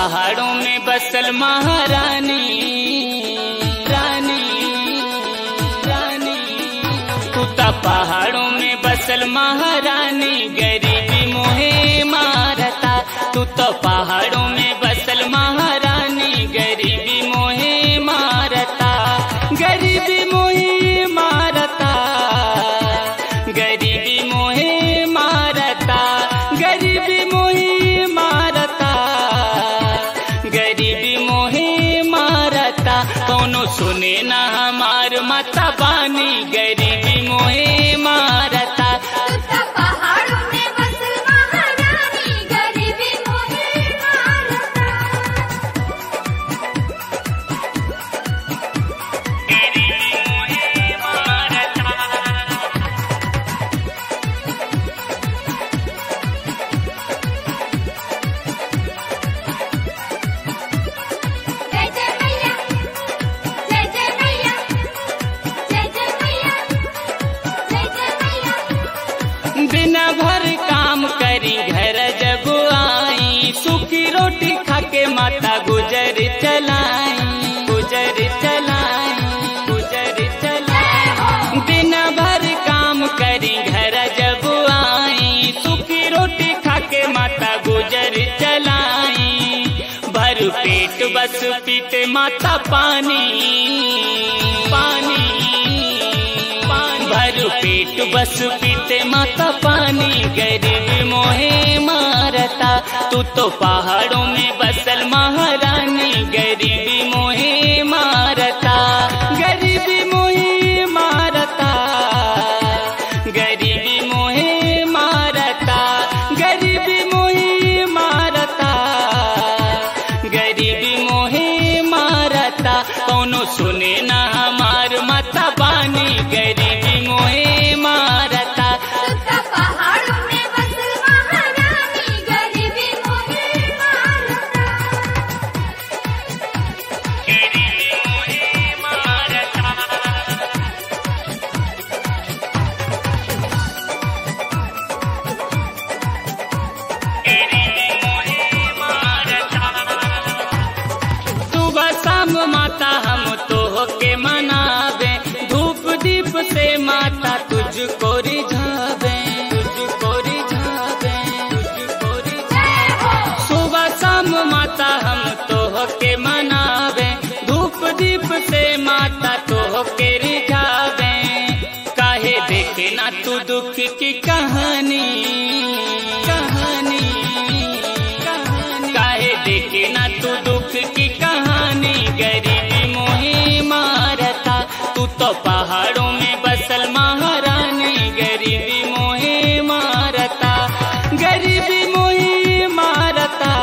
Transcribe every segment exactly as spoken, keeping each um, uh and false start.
पहाड़ों में बसल महारानी रानी रानी। तू तो पहाड़ों में बसल महारानी, गरीबी मोहे मारता। तू तो पहाड़ों में बसल महारानी, गरीबी मोहे मारता। गरीबी मोहे मारता, गरीबी मोहे मारता, गरीबी मोहे मारता, गरीबी मोहे मारता। कौनो सुने ना हमार माता बानी, गरीबी मोहे मारता। पहाड़ों में बसल महारानी, गरीबी मोहे मारता। गरीबी मोहे मारता। जय जय मैया, जय जय मैया, जय जय मैया, जय जय मैया। बिना भर काम करी घर जब आई, सूखी रोटी खाके माता गुजर चलाई, गुजर चलाई, गुजर चलाई। बिना भर काम करी घर जब आई, सूखी रोटी खाके माता गुजर चलाई। भर पेट बस पीते माता पानी पानी पानी। भर पेट बस पीते माता पानी, गरीबी मोहे मारता। तू तो पहाड़ों में बसल महारानी, गरीबी मोहे मारता। गरीबी मोहे मारता, गरीबी मोहे मारता, गरीबी मोहे मारता, गरीबी मोहे मारता। कौनो सुने ना हमार माता बानी, गरीबी मोहे मारता। पहाड़ों में बसल महारानी, गरीबी मोहे मारता। गरीबी मोहे मारता। गरीबी मोहे मारता। सुबह शाम माता हम तो के मनावे, धूप दीप से माता तुझको रिझावे, तुझको रिझावे, तुझको रिझावे। सुबह शाम माता हम तो के मनावे, धूप दीप से माता तो के रिझावे। काहे देखे ना तू दुख की कहानी कहानी कहानी। काहे देखे ना तू दुख की कहानी, गरीबी मोहे मारता। तू तो पहाड़ों में बसल महारानी, गरीबी मोहे मारता। गरीबी मोहे मारता,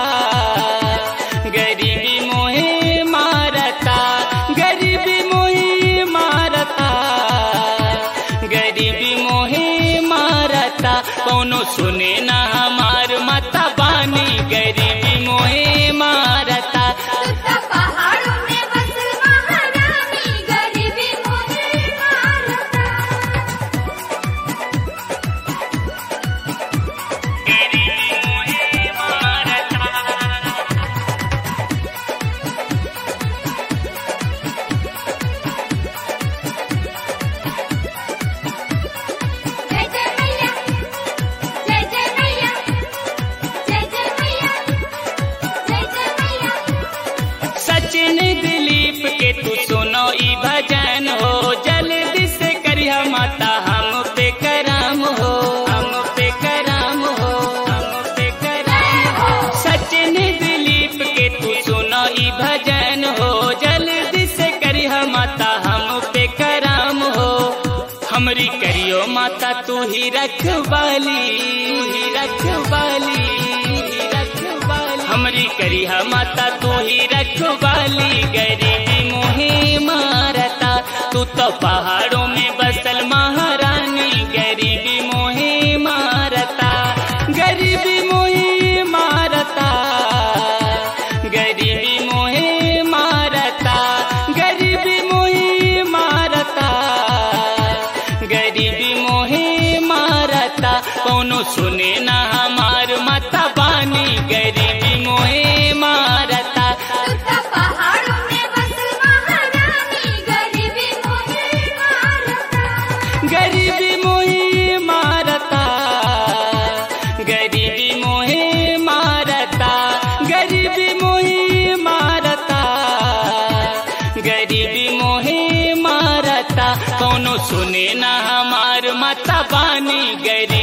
गरीबी मोहे मारता, गरीबी मोहे मारता, गरीबी मोहे मारता। कौनो सुने ना हमार माता बानी, गरीबी मोहे मारता। पहाड़ों में बसल महारानी, गरीबी मोहे मारता। गरीबी मोहे मारता। जय जय मैया, जय जय मैया, जय जय मैया, जय जय मैया। सचिन दिलीप के तू सुनो ई भजन हो, जल्दी से करिया माता हम पे करम हो, हम पे करम हो, हम पे करम हो। सचिन दिलीप के तू सुनो ई भजन हो, जल्दी से करिया माता हम पे करम हो। हमरी करियो माता तू ही रखवाली, तू ही रखवाली, रखवाली। हमरी करिया माता तू ही रखवाली, गरीबी मोहे मारता। तू तो पहाड़ों में बसल महारानी, गरीबी मोहे मारता। गरीबी मोहे मारता, गरीबी मोहे मारता, गरीबी मोहे मारता, गरीबी मोहे मारता। कौनो सुने ना हमार माता बानी, गरीबी मोहे मारता। सुने ना हमार माता बानी गरीब